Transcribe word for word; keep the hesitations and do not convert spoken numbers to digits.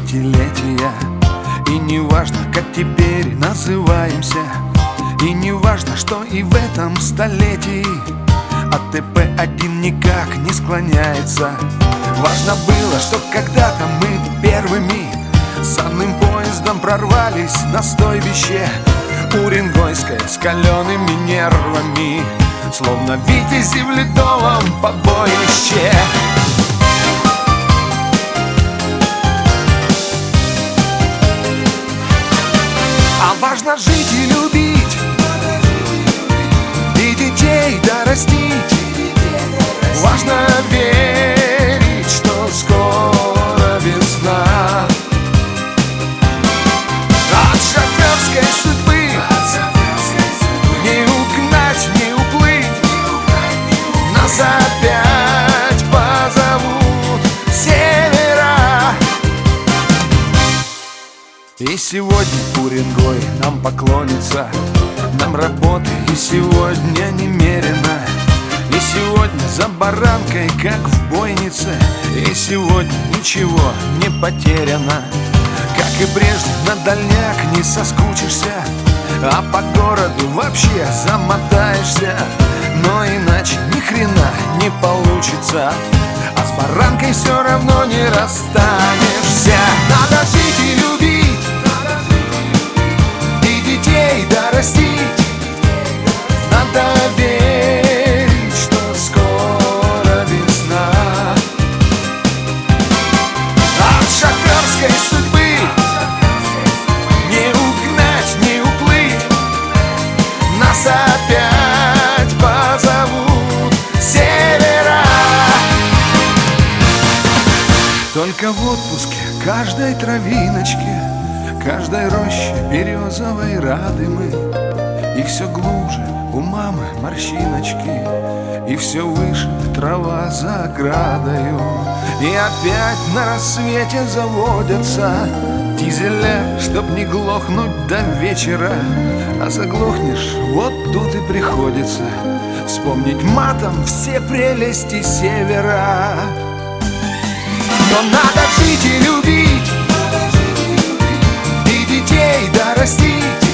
десятилетия. И не важно, как теперь называемся, и не важно, что и в этом столетии А Т П один никак не склоняется. Важно было, что когда-то мы первыми санным поездом прорвались на стойбище Уренгойское с калеными нервами, словно витязи в ледовом побоище. А важно жить и любить, и детей дорастить. Важно верить, что скоро весна. От шоферской судьбы не угнать, не уплыть. Нас опять позовут севера. И сегодня Уренгой нам поклонится, нам работы и сегодня немерено. И сегодня за баранкой, как в бойнице, и сегодня ничего не потеряно. Как и прежде, на дальняк не соскучишься, а по городу вообще замотаешься. Но иначе ни хрена не получится, а с баранкой все равно не расстанешься. Надо жить и любить, и детей дорастить. Надо верить, что скоро весна. От шоферской судьбы не угнать, не уплыть. Нас опять позовут севера. Только в отпуске каждой травиночке, каждой роще березовой рады мы. И все глубже у мамы морщиночки, и все выше трава за оградою. И опять на рассвете заводятся дизеля, чтоб не глохнуть до вечера. А заглохнешь, вот тут и приходится вспомнить матом все прелести севера. Но надо жить и любить, и детей дорастить.